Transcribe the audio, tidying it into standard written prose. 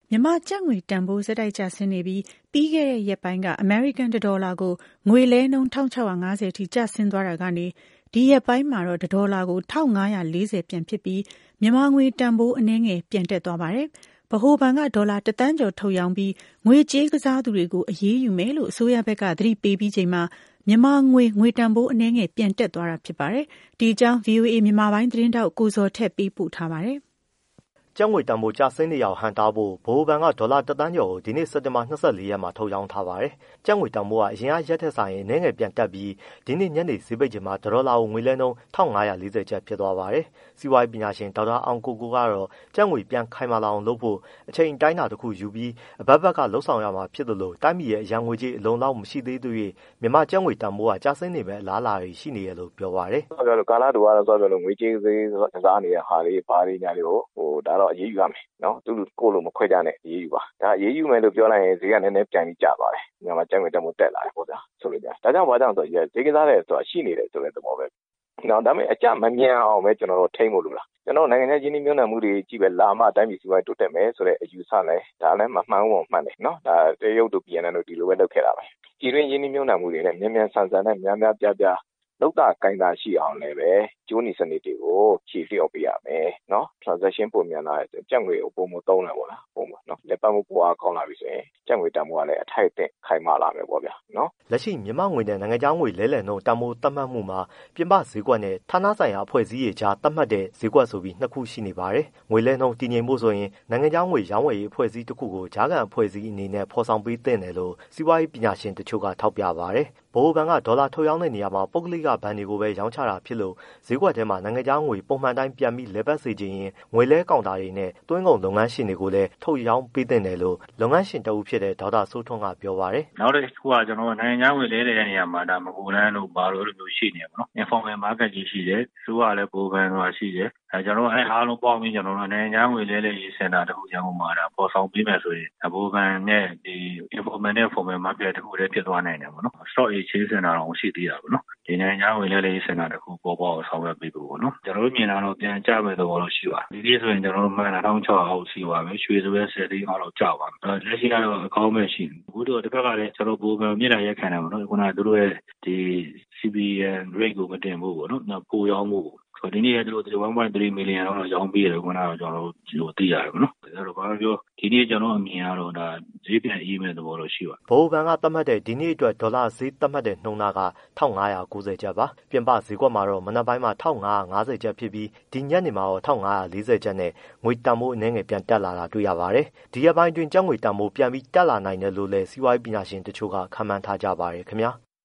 မြန်မာကျပ်ငွေတန်ဖိုးဆက်တိုက်ကျဆင်းနေပြီးခဲ့တဲ့ရက်ပိုင်းကအမေရိကန်ဒေါ်လာကိုငွေလဲနှုန်း1650အထိကျဆင်းသွားတာကနေဒီရက်ပိုင်းမှာတော့ဒေါ်လာကို1540ပြန်ဖြစ်ပြီးမြန်မာငွေတန်ဖိုးအနည်းငယ်ပြန်တက်သွားပါတယ်။ဗဟိုဘဏ်ကဒေါ်လာ1တန်းကျော်ထုတ်ရောင်းပြီးငွေကြေးကစားသူတွေကိုအရေးယူမယ်လို့အစိုးရဘက်ကသတိပေးပြီးချိန်မှာမြန်မာငွေတန်ဖိုးအနည်းငယ်ပြန်တက်သွားတာဖြစ်ပါတယ်။ဒီအကြောင်း VOA မြန်မာပိုင်းသတင်းတောက်ကိုဇော်ထက်ပေးပို့ထားပါတယ်။ကျပ်ငွေတန်ဖိုးကျဆင်းနေအောင်ဟန်တားဖို့ဗဟိုဘဏ်ကဒေါ်လာ1တန်းကျော်ကိုဒီနေ့စက်တင်ဘာ24ရက်မှာထုတ်ရောင်းထားပါတယ်။ကျပ်ငွေတန်ဖိုးကအရင်ရက်ထက်ဆိုင်နည်းငယ်ပြန်တက်ပြီးဒီနေ့ညနေဈေးပိတ်ချိန်မှာဒေါ်လာကိုငွေလဲနှုန်း1540ကျပ်ဖြစ်သွားပါတယ်။စီးပွားရေးပညာရှင်ဒေါက်တာအောင်ကိုကိုကတော့ကျပ်ငွေပြန်ခိုင်မာလာအောင်လုပ်ဖို့အချိန်တိုင်းတာတစ်ခုယူပြီးအဘက်ဘက်ကလှုပ်ဆောင်ရမှာဖြစ်သလိုတိုင်းပြည်ရဲ့အရန်ငွေကြေးအလုံလောက်မရှိသေးသေး၍မြန်မာကျပ်ငွေတန်ဖိုးကကျဆင်းနေမဲ့အလားအလာတွေရှိနေရလို့ပြောပါတယ်။ကာလတူကတော့ဆိုတော့ငွေကြေးသေးကစားနေတဲ့ဟာတွေဘာတွေညာတွေကိုဒါတော့အရေးယူရမယ်နော်သူကိုလိုမခွဲကြနဲ့အရေးယူပါဒါအရေးယူမယ်လို့ပြောလိုက်ရင်ဈေးကနည်းနည်းပြန်ပြီးကျသွားတယ်မြန်မာကျပ်ငွေတန်ဖိုးတက်လာတယ်ပေါ့ဗျာဆိုလို့ကြာဒါကြောင့်ဘာကြောင့်ဆိုတော့ဈေးကစားတဲ့ဆိုတာရှိနေတယ်ဆိုတဲ့သဘောပဲနော်ဒါပေမဲ့အကြမမြန်အောင်ပဲကျွန်တော်တို့ထိန်းဖို့လိုလားကျွန်တော်နိုင်ငံခြားရင်းနှီးမြှုပ်နှံမှုတွေကြည့်ပဲလာမှတိုင်းပြည်စီးပွားရေးတိုးတက်မယ်ဆိုတဲ့အယူဆနဲ့ဒါလည်းမမှန်ဘူးမှန်တယ်နော်ဒါတရုတ်တို့ပြည်နယ်တို့ဒီလိုပဲလုပ်ခဲ့တာပဲပြည်တွင်းရင်းနှီးမြှုပ်နှံမှုတွေနဲ့မြန်မြန်ဆန်ဆန်နဲ့များများပြားပြားလောက်တာကိုင်းတာရှိအောင်လည်းပဲကျိုးနီစနစ်တွေကိုဖြည့်လျော့ပေးရမယ်နော် transaction ပုံမြန်လာတဲ့ကျပ်ငွေအပေါ်မသုံးတယ်ပေါ့လားပုံပါနော်လက်ပတ်မှုပေါ်အားကောင်းလာပြီဆိုရင်ကျပ်ငွေတန်ဖိုးကလည်းအထိုက်အသင့်ခိုင်မာလာမယ်ပေါ့ဗျာနော်လက်ရှိမြန်မာငွေနဲ့နိုင်ငံခြားငွေလဲလှယ်နှုန်းတန်ဖိုးသတ်မှတ်မှုမှာပြင်ပဈေးကွက်နဲ့ဌာနဆိုင်ရာအဖွဲ့အစည်းတွေကြားသတ်မှတ်တဲ့ဈေးကွက်ဆိုပြီးနှစ်ခုရှိနေပါတယ်ငွေလဲနှုန်းတည်ငြိမ်ဖို့ဆိုရင်နိုင်ငံခြားငွေရောင်းဝယ်ရေးအဖွဲ့အစည်းတစ်ခုကိုကြားခံအဖွဲ့အစည်းအနေနဲ့ဖော်ဆောင်ပေးသင့်တယ်လို့စီးပွားရေးပညာရှင်တချို့ကထောက်ပြပါတယ်ဗဟိုဘဏ်ကဒေါ်လာထုတ်ရောင်းတဲ့နေရာမှာပုဂ္ဂလိကဘဏ်တွေကိုပဲရောင်းချတာဖြစ်လို့ဈေးကွက်ထဲမှာနိုင်ငံခြားငွေပုံမှန်တိုင်းပြန်ပြီးလဲပတ်စေချင်ရင်ငွေလဲကောင်တာတွေနဲ့သွင်းကုန်လုပ်ငန်းရှင်တွေကိုလည်းထုတ်ရောင်းပေးသင့်တယ်လို့လုပ်ငန်းရှင်တဦးဖြစ်တဲ့ဒေါက်တာစိုးထွန်းကပြောပါတယ်။နောက်တစ်ခုကကျွန်တော်နိုင်ငံခြားငွေလဲတဲ့နေရာမှာဒါမကူလန်းလို့ဘာလို့လိုမျိုးရှိနေပါတော့။ informal market ကြီးရှိတယ်။စိုးကလည်းဗဟိုဘဏ်ဆိုတာရှိတယ်။ကျွန်တော်အားလုံးပေါင်းပြီးကျွန်တော်နိုင်ငံခြားငွေလဲတဲ့ရေးစင်တာတခုရန်ကုန်မှာဒါပေါ်ဆောင်ပေးမယ်ဆိုရင်ဗဟိုဘဏ်နဲ့ဒီ informal နဲ့ formal market တခုတည်းဖြစ်သွားနိုင်တယ်ပေါ့နော်။ stock exchange စင်တာတော့ရှိသေးတာပေါ့နော်။ဒီနိုင်ငံခြားငွေလဲတဲ့ရေးစင်တာတခုပေါ်ပေါက်ဆောင်ရွက်ပေးဖို့ပေါ့နော်။ကျွန်တော်တို့မြင်လာတော့ပြန်ကြမဲ့သဘောလို့ရှိပါတယ်။ဒီနေ့ဆိုရင်ကျွန်တော်တို့မှန်တာ1600အောက်စီပါမယ်။ရွှေဆိုရဲ10သိန်းအောက်လောက်ကျပါမယ်။လက်ရှိကတော့အကောင်းပဲရှိတယ်။အခုတော့တစ်ခါကလည်းကျွန်တော်ဗဟိုဘဏ်မြင့်တာရက်ခံတယ်ပေါ့နော်။ခုနကသူတို့ရဲ့ဒီ CBN rate ကိုမတင်ဖို့ပေါ့နော်။နောက်ပိုရောင်းဖို့ဆိုဒီနေ့ကသူတို့ 1.3 million လောက်ရောင်းပေးတယ်ခုနကကျွန်တော်တို့သိရတယ်ပေါ့နော်။ဒါတော့ဘာပြောဒီနေ့ကျွန်တော်အမြင်ကတော့ဒါဈေးပြန်အေးမဲ့သဘောလို့ရှိပါဗဟိုဘဏ်ကသတ်မှတ်တဲ့ဒီနေ့အတွက်ဒေါ်လာဈေးသတ်မှတ်တဲ့နှုန်းသားက1590ကျပ်ပါပြင်ပဈေးကွက်မှာတော့မနက်ပိုင်းမှာ1550ကျပ်ဖြစ်ပြီးဒီညနေမှာတော့1540ကျပ်နဲ့ငွေတန်ဖိုးအနည်းငယ်ပြန်တက်လာတာတွေ့ရပါတယ်ဒီရက်ပိုင်းတွင်ကျပ်ငွေတန်ဖိုးပြန်ပြီးတက်လာနိုင်တယ်လို့လည်းစီးပွားရေးပညာရှင်တချို့ကခန့်မှန်းထားကြပါတယ်ခင်ဗျာ